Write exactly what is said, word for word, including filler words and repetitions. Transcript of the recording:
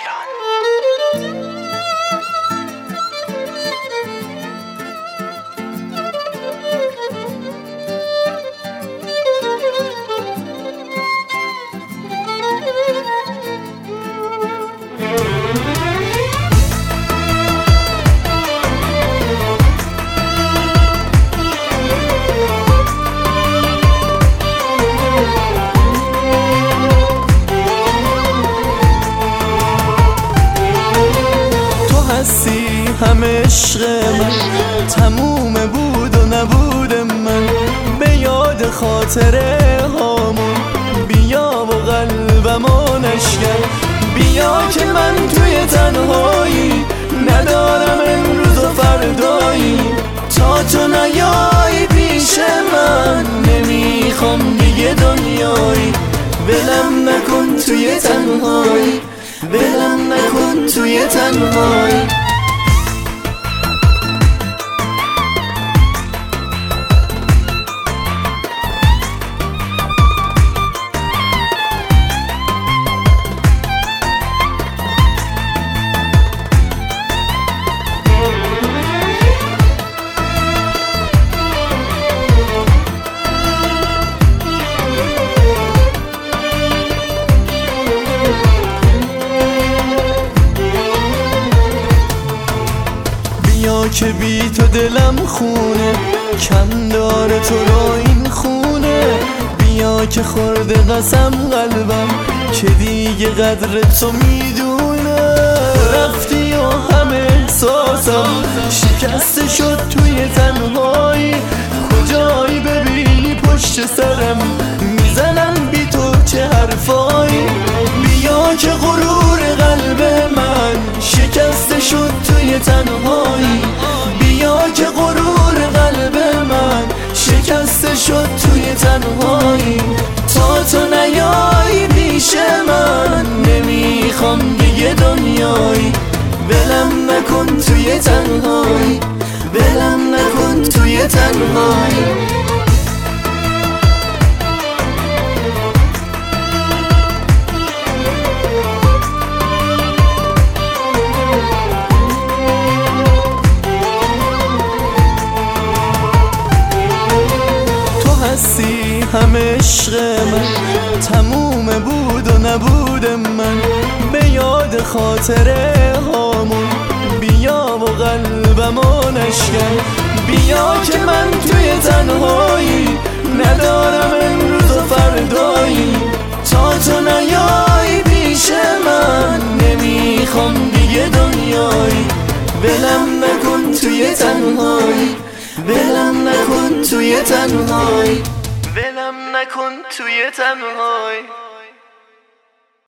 همه عشق من تموم بود و نبود من، به یاد خاطره هامون بیا و قلبمو نشکن. بیا که من توی تنهایی ندارم امروز و فردایی، تا تو نیایی پیش من نمیخوام دیگه دنیایی. ولم نکن توی تنهایی، ولم نکن توی تنهایی. بیا که بی تو دلم خونه، کم داره تو رو این خونه. بیا که خورده قسم قلبم که دیگه قدر تو میدونه. رفتی و همه احساسم شکسته شد توی تنهایی. کجایی ببینی پشت سرم میزنن بی تو چه حرفایی. بیا که غرور قلب من شکسته شد توی تنهایی. بیا که غرور قلب من شکسته شد توی تنهایی. تا تو نیایی پیش من نمیخوام دیگه دنیایی. ولم نکن توی تنهایی، ولم نکن توی تنهایی. هستی همه عشق من تموم بود و نبود من، به یاد خاطره هامون بیا و قلبمو نشکن. بیا که من توی تنهایی ندارم امروز و فردایی، تا تو نیایی پیش من نمیخوام دیگه دنیایی. ولم نکن توی تنهایی، ولم نکن توی تنهایی، ولم نکن توی تنهایی.